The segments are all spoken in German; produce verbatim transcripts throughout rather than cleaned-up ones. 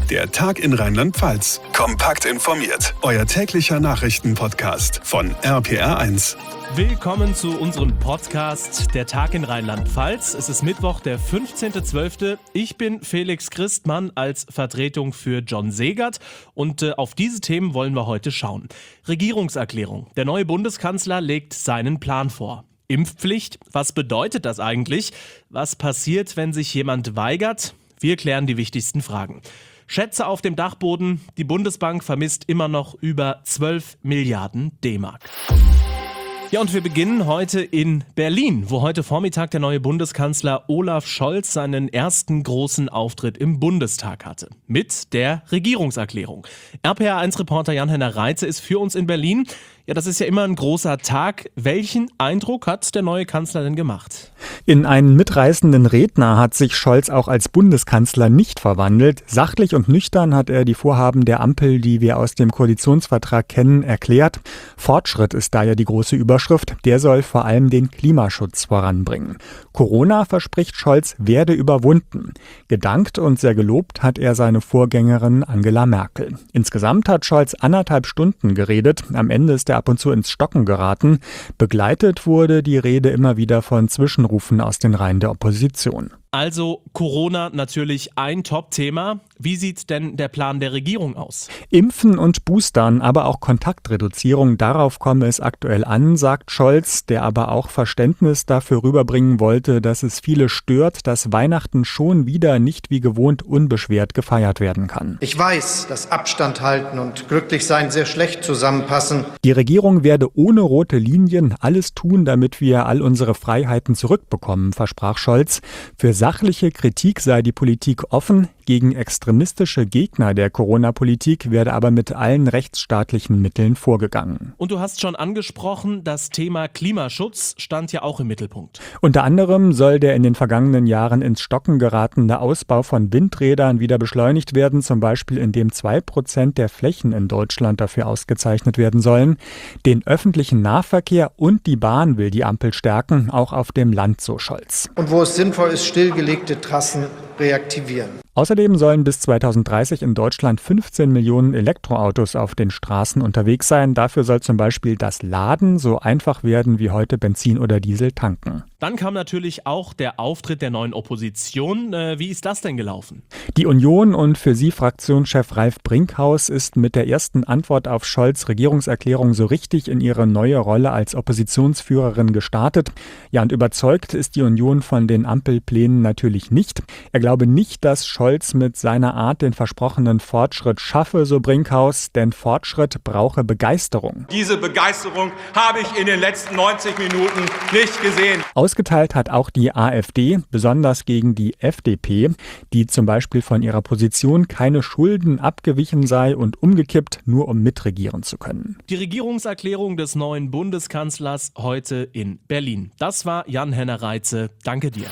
Der Tag in Rheinland-Pfalz. Kompakt informiert. Euer täglicher Nachrichtenpodcast von R P R eins. Willkommen zu unserem Podcast Der Tag in Rheinland-Pfalz. Es ist Mittwoch, der fünfzehnter zwölfter Ich bin Felix Christmann als Vertretung für John Segert und äh, auf diese Themen wollen wir heute schauen. Regierungserklärung. Der neue Bundeskanzler legt seinen Plan vor. Impfpflicht. Was bedeutet das eigentlich? Was passiert, wenn sich jemand weigert? Wir klären die wichtigsten Fragen. Schätze auf dem Dachboden. Die Bundesbank vermisst immer noch über zwölf Milliarden D-Mark. Ja, und wir beginnen heute in Berlin, wo heute Vormittag der neue Bundeskanzler Olaf Scholz seinen ersten großen Auftritt im Bundestag hatte. Mit der Regierungserklärung. R P R eins Reporter Jan-Henner Reitze ist für uns in Berlin. Ja, das ist ja immer ein großer Tag. Welchen Eindruck hat der neue Kanzler denn gemacht? In einen mitreißenden Redner hat sich Scholz auch als Bundeskanzler nicht verwandelt. Sachlich und nüchtern hat er die Vorhaben der Ampel, die wir aus dem Koalitionsvertrag kennen, erklärt. Fortschritt ist da ja die große Überschrift. Der soll vor allem den Klimaschutz voranbringen. Corona, verspricht Scholz, werde überwunden. Gedankt und sehr gelobt hat er seine Vorgängerin Angela Merkel. Insgesamt hat Scholz anderthalb Stunden geredet. Am Ende ist er ab und zu ins Stocken geraten. Begleitet wurde die Rede immer wieder von Zwischenrufen aus den Reihen der Opposition. Also Corona natürlich ein Top-Thema. Wie sieht denn der Plan der Regierung aus? Impfen und Boostern, aber auch Kontaktreduzierung, darauf komme es aktuell an, sagt Scholz, der aber auch Verständnis dafür rüberbringen wollte, dass es viele stört, dass Weihnachten schon wieder nicht wie gewohnt unbeschwert gefeiert werden kann. Ich weiß, dass Abstand halten und glücklich sein sehr schlecht zusammenpassen. Die Regierung werde ohne rote Linien alles tun, damit wir all unsere Freiheiten zurückbekommen, versprach Scholz. Für sachliche Kritik sei die Politik offen, gegen extremistische Gegner der Corona-Politik werde aber mit allen rechtsstaatlichen Mitteln vorgegangen. Und du hast schon angesprochen, das Thema Klimaschutz stand ja auch im Mittelpunkt. Unter anderem soll der in den vergangenen Jahren ins Stocken geratene Ausbau von Windrädern wieder beschleunigt werden, zum Beispiel indem zwei Prozent der Flächen in Deutschland dafür ausgezeichnet werden sollen. Den öffentlichen Nahverkehr und die Bahn will die Ampel stärken, auch auf dem Land, so Scholz. Und wo es sinnvoll ist, stillgelegte Trassen reaktivieren. Außerdem sollen bis zweitausenddreißig in Deutschland fünfzehn Millionen Elektroautos auf den Straßen unterwegs sein. Dafür soll zum Beispiel das Laden so einfach werden wie heute Benzin oder Diesel tanken. Dann kam natürlich auch der Auftritt der neuen Opposition. Äh, wie ist das denn gelaufen? Die Union und für sie Fraktionschef Ralf Brinkhaus ist mit der ersten Antwort auf Scholz' Regierungserklärung so richtig in ihre neue Rolle als Oppositionsführerin gestartet. Ja, und überzeugt ist die Union von den Ampelplänen natürlich nicht. Er glaube nicht, dass Scholz mit seiner Art den versprochenen Fortschritt schaffe, so Brinkhaus, denn Fortschritt brauche Begeisterung. Diese Begeisterung habe ich in den letzten neunzig Minuten nicht gesehen. Ausgeteilt hat auch die AfD, besonders gegen die F D P, die zum Beispiel von ihrer Position keine Schulden abgewichen sei und umgekippt, nur um mitregieren zu können. Die Regierungserklärung des neuen Bundeskanzlers heute in Berlin. Das war Jan-Henner Reitze. Danke dir.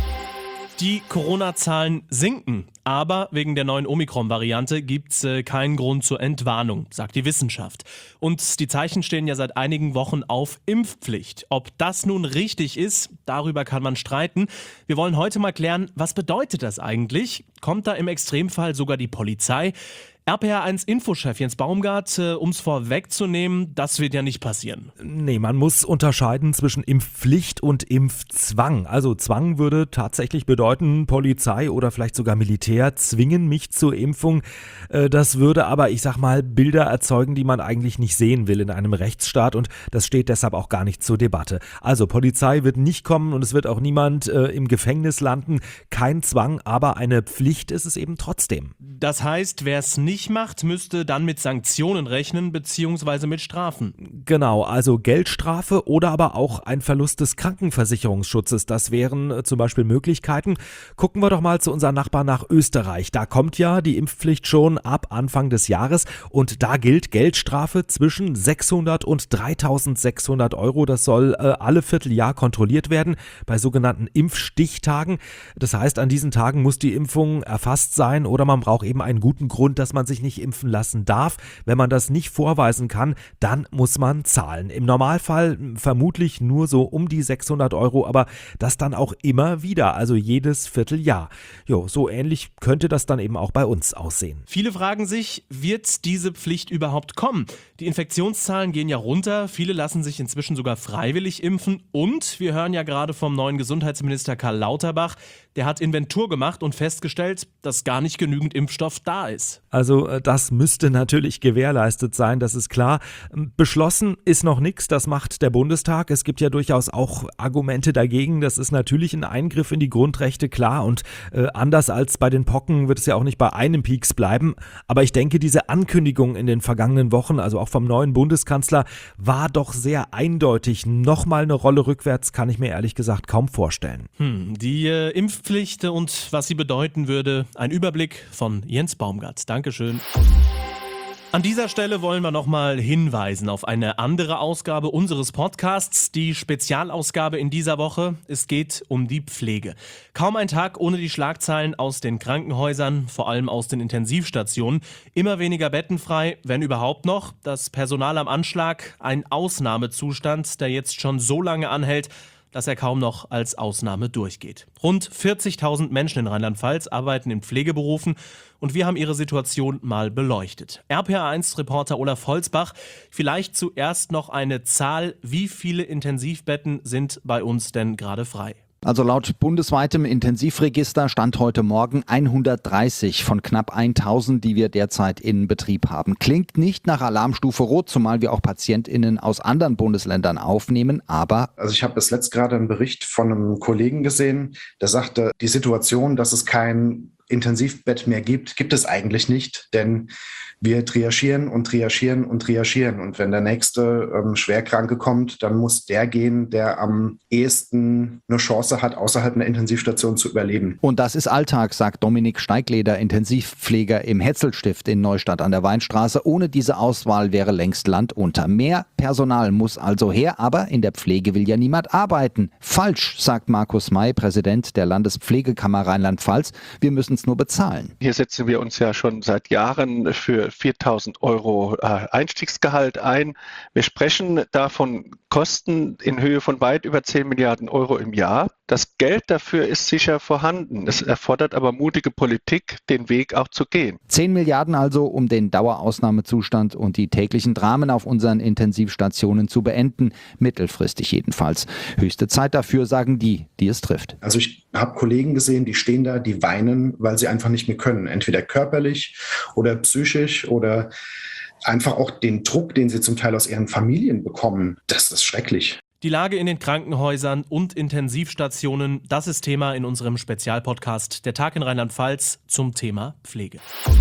Die Corona-Zahlen sinken, aber wegen der neuen Omikron-Variante gibt es äh, keinen Grund zur Entwarnung, sagt die Wissenschaft. Und die Zeichen stehen ja seit einigen Wochen auf Impfpflicht. Ob das nun richtig ist, darüber kann man streiten. Wir wollen heute mal klären, was bedeutet das eigentlich? Kommt da im Extremfall sogar die Polizei? R P R eins Infochef Jens Baumgart, äh, um es vorwegzunehmen, das wird ja nicht passieren. Nee, man muss unterscheiden zwischen Impfpflicht und Impfzwang. Also Zwang würde tatsächlich bedeuten, Polizei oder vielleicht sogar Militär zwingen mich zur Impfung. Äh, das würde aber, ich sag mal, Bilder erzeugen, die man eigentlich nicht sehen will in einem Rechtsstaat und das steht deshalb auch gar nicht zur Debatte. Also Polizei wird nicht kommen und es wird auch niemand äh, im Gefängnis landen. Kein Zwang, aber eine Pflicht ist es eben trotzdem. Das heißt, wer es nicht macht, müsste dann mit Sanktionen rechnen bzw. mit Strafen. Genau, also Geldstrafe oder aber auch ein Verlust des Krankenversicherungsschutzes. Das wären äh, zum Beispiel Möglichkeiten. Gucken wir doch mal zu unserem Nachbarn nach Österreich. Da kommt ja die Impfpflicht schon ab Anfang des Jahres und da gilt Geldstrafe zwischen sechshundert und dreitausendsechshundert Euro. Das soll äh, alle Vierteljahr kontrolliert werden bei sogenannten Impfstichtagen. Das heißt, an diesen Tagen muss die Impfung erfasst sein oder man braucht eben einen guten Grund, dass man man sich nicht impfen lassen darf. Wenn man das nicht vorweisen kann, dann muss man zahlen. Im Normalfall vermutlich nur so um die sechshundert Euro, aber das dann auch immer wieder, also jedes Vierteljahr. Jo, so ähnlich könnte das dann eben auch bei uns aussehen. Viele fragen sich, wird diese Pflicht überhaupt kommen? Die Infektionszahlen gehen ja runter, viele lassen sich inzwischen sogar freiwillig impfen und wir hören ja gerade vom neuen Gesundheitsminister Karl Lauterbach, der hat Inventur gemacht und festgestellt, dass gar nicht genügend Impfstoff da ist. Also das müsste natürlich gewährleistet sein, das ist klar. Beschlossen ist noch nichts, das macht der Bundestag. Es gibt ja durchaus auch Argumente dagegen. Das ist natürlich ein Eingriff in die Grundrechte, klar. Und äh, anders als bei den Pocken wird es ja auch nicht bei einem Pieks bleiben. Aber ich denke, diese Ankündigung in den vergangenen Wochen, also auch vom neuen Bundeskanzler, war doch sehr eindeutig. Nochmal eine Rolle rückwärts kann ich mir ehrlich gesagt kaum vorstellen. Hm, die äh, Impfpflicht und was sie bedeuten würde. Ein Überblick von Jens Baumgart. Dankeschön. An dieser Stelle wollen wir nochmal hinweisen auf eine andere Ausgabe unseres Podcasts, die Spezialausgabe in dieser Woche. Es geht um die Pflege. Kaum ein Tag ohne die Schlagzeilen aus den Krankenhäusern, vor allem aus den Intensivstationen. Immer weniger Betten frei, wenn überhaupt noch. Das Personal am Anschlag, ein Ausnahmezustand, der jetzt schon so lange anhält, dass er kaum noch als Ausnahme durchgeht. Rund vierzigtausend Menschen in Rheinland-Pfalz arbeiten in Pflegeberufen und wir haben ihre Situation mal beleuchtet. R P R eins Reporter Olaf Holzbach, vielleicht zuerst noch eine Zahl, wie viele Intensivbetten sind bei uns denn gerade frei? Also laut bundesweitem Intensivregister stand heute Morgen hundertdreißig von knapp tausend, die wir derzeit in Betrieb haben. Klingt nicht nach Alarmstufe Rot, zumal wir auch PatientInnen aus anderen Bundesländern aufnehmen, aber... Also ich habe bis letzt gerade einen Bericht von einem Kollegen gesehen, der sagte, die Situation, dass es kein Intensivbett mehr gibt, gibt es eigentlich nicht, denn wir triagieren und triagieren und triagieren. Und wenn der nächste ähm, Schwerkranke kommt, dann muss der gehen, der am ehesten eine Chance hat, außerhalb einer Intensivstation zu überleben. Und das ist Alltag, sagt Dominik Steigleder, Intensivpfleger im Hetzelstift in Neustadt an der Weinstraße. Ohne diese Auswahl wäre längst Land unter. Mehr Personal muss also her, aber in der Pflege will ja niemand arbeiten. Falsch, sagt Markus May, Präsident der Landespflegekammer Rheinland-Pfalz. Wir müssen es nur bezahlen. Hier setzen wir uns ja schon seit Jahren für viertausend Euro äh, Einstiegsgehalt ein. Wir sprechen da von Kosten in Höhe von weit über zehn Milliarden Euro im Jahr. Das Geld dafür ist sicher vorhanden. Es erfordert aber mutige Politik, den Weg auch zu gehen. zehn Milliarden also, um den Dauerausnahmezustand und die täglichen Dramen auf unseren Intensivstationen zu beenden. Mittelfristig jedenfalls. Höchste Zeit dafür, sagen die, die es trifft. Also ich habe Kollegen gesehen, die stehen da, die weinen, weil sie einfach nicht mehr können. Entweder körperlich oder psychisch oder einfach auch den Druck, den sie zum Teil aus ihren Familien bekommen. Das ist schrecklich. Die Lage in den Krankenhäusern und Intensivstationen, das ist Thema in unserem Spezialpodcast Der Tag in Rheinland-Pfalz zum Thema Pflege.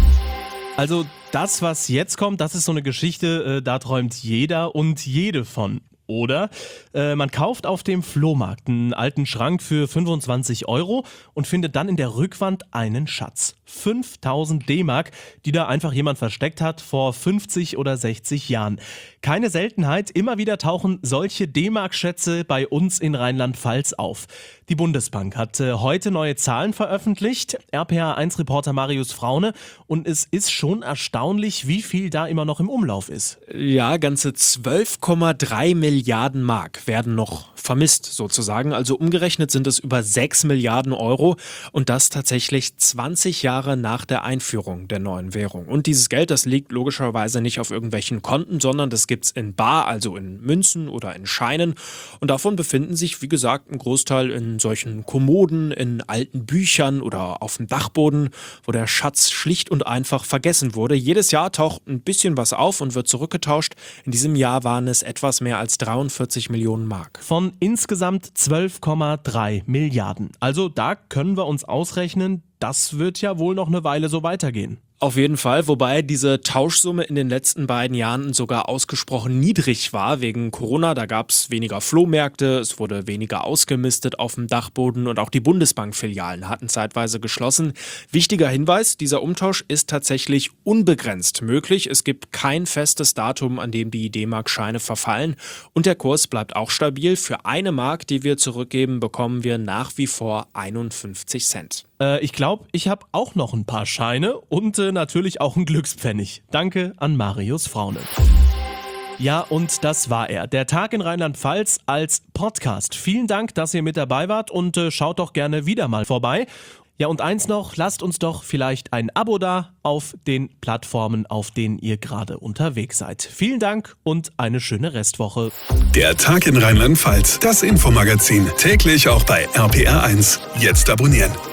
Also das, was jetzt kommt, das ist so eine Geschichte, äh, da träumt jeder und jede von. Oder äh, man kauft auf dem Flohmarkt einen alten Schrank für fünfundzwanzig Euro und findet dann in der Rückwand einen Schatz. fünftausend D-Mark, die da einfach jemand versteckt hat vor fünfzig oder sechzig Jahren. Keine Seltenheit, immer wieder tauchen solche D-Mark-Schätze bei uns in Rheinland-Pfalz auf. Die Bundesbank hat äh, heute neue Zahlen veröffentlicht, R P R eins Reporter Marius Fraune, und es ist schon erstaunlich, wie viel da immer noch im Umlauf ist. Ja, ganze zwölf Komma drei Milliarden Mark werden noch vermisst sozusagen. Also umgerechnet sind es über sechs Milliarden Euro und das tatsächlich zwanzig Jahre nach der Einführung der neuen Währung. Und dieses Geld, das liegt logischerweise nicht auf irgendwelchen Konten, sondern das gibt's in bar, also in Münzen oder in Scheinen. Und davon befinden sich, wie gesagt, ein Großteil in solchen Kommoden, in alten Büchern oder auf dem Dachboden, wo der Schatz schlicht und einfach vergessen wurde. Jedes Jahr taucht ein bisschen was auf und wird zurückgetauscht. In diesem Jahr waren es etwas mehr als dreiundvierzig Millionen Mark. Von insgesamt zwölf Komma drei Milliarden. Also da können wir uns ausrechnen, das wird ja wohl noch eine Weile so weitergehen. Auf jeden Fall, wobei diese Tauschsumme in den letzten beiden Jahren sogar ausgesprochen niedrig war wegen Corona. Da gab es weniger Flohmärkte, es wurde weniger ausgemistet auf dem Dachboden und auch die Bundesbankfilialen hatten zeitweise geschlossen. Wichtiger Hinweis, dieser Umtausch ist tatsächlich unbegrenzt möglich. Es gibt kein festes Datum, an dem die D-Mark-Scheine verfallen und der Kurs bleibt auch stabil. Für eine Mark, die wir zurückgeben, bekommen wir nach wie vor einundfünfzig Cent. Äh, ich glaube, ich habe auch noch ein paar Scheine und äh, äh, natürlich auch ein Glückspfennig. Danke an Marius Fraune. Ja, und das war er. Der Tag in Rheinland-Pfalz als Podcast. Vielen Dank, dass ihr mit dabei wart und äh, schaut doch gerne wieder mal vorbei. Ja, und eins noch, lasst uns doch vielleicht ein Abo da auf den Plattformen, auf denen ihr gerade unterwegs seid. Vielen Dank und eine schöne Restwoche. Der Tag in Rheinland-Pfalz, das Infomagazin, täglich auch bei R P R eins. Jetzt abonnieren.